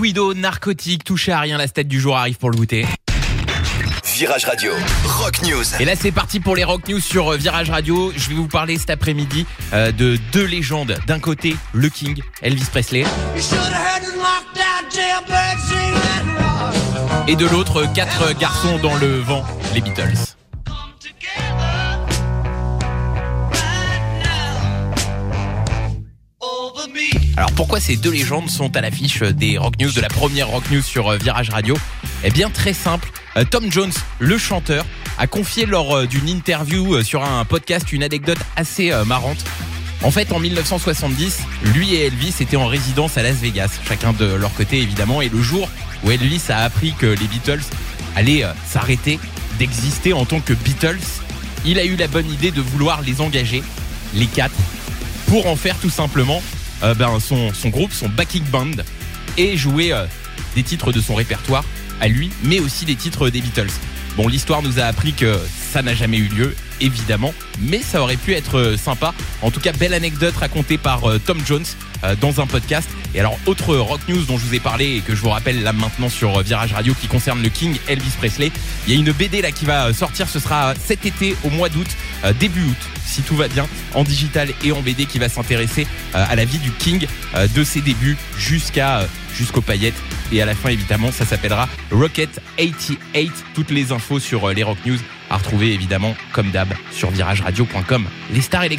Liquido, Narcotique, touché à rien, la stat du jour arrive pour le goûter. Virage Radio, Rock News. Et là c'est parti pour les Rock News sur Virage Radio. Je vais vous parler cet après-midi de deux légendes. D'un côté, le King, Elvis Presley. Et de l'autre, 4 garçons dans le vent, les Beatles. Alors pourquoi ces deux légendes sont à l'affiche des Rock News, de la première Rock News sur Virage Radio? Eh bien très simple, Tom Jones, le chanteur, a confié lors d'une interview sur un podcast une anecdote assez marrante. En fait, en 1970, lui et Elvis étaient en résidence à Las Vegas, chacun de leur côté évidemment, et le jour où Elvis a appris que les Beatles allaient s'arrêter d'exister en tant que Beatles, il a eu la bonne idée de vouloir les engager, les 4, pour en faire tout simplement son groupe, son backing band, et jouer des titres de son répertoire à lui, mais aussi des titres des Beatles. Bon, l'histoire nous a appris que ça n'a jamais eu lieu, évidemment, mais ça aurait pu être sympa. En tout cas, belle anecdote racontée par Tom Jones dans un podcast. Et alors, autre Rock News dont je vous ai parlé et que je vous rappelle là maintenant sur Virage Radio qui concerne le King, Elvis Presley. Il y a une BD là qui va sortir, ce sera cet été au mois d'août, début août, si tout va bien, en digital et en BD, qui va s'intéresser à la vie du King, de ses débuts jusqu'aux paillettes. Et à la fin, évidemment, ça s'appellera Rocket 88. Toutes les infos sur les Rock News à retrouver évidemment comme d'hab sur virageradio.com. Les stars